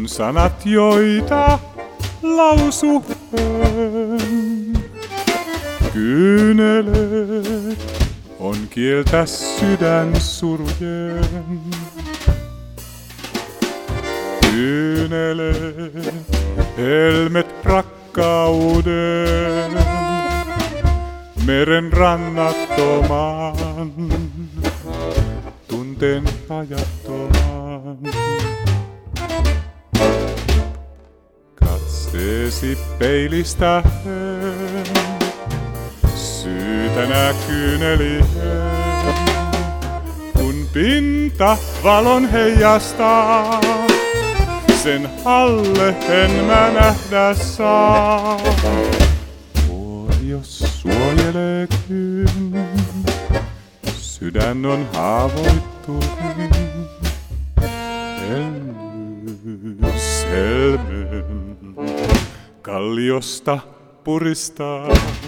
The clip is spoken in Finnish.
sanat, joita lausuhen. Kyynelet on kieltä sydän surujen. Kyynelet, helmet rakkauden, meren rannattoman, tunteen rajattoman. Katseesi peilistä syytänä kyynelien, kun pinta valon heijastaa, sen alle en mä nähdä saa. Jos suojeleekin, sydän on haavoittuin. Hellyshelmen kalliosta puristaa.